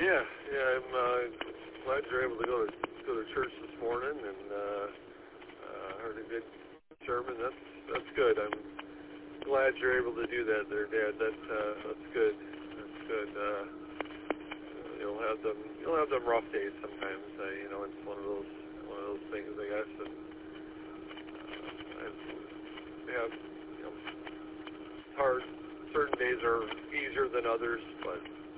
I'm glad you're able to go to church this morning, and heard a good sermon. That's good. I'm glad you're able to do that, there, Dad. That's good. That's good. You'll have them rough days sometimes. It's one of those things, I guess. And it's hard. Certain days are easier than others, but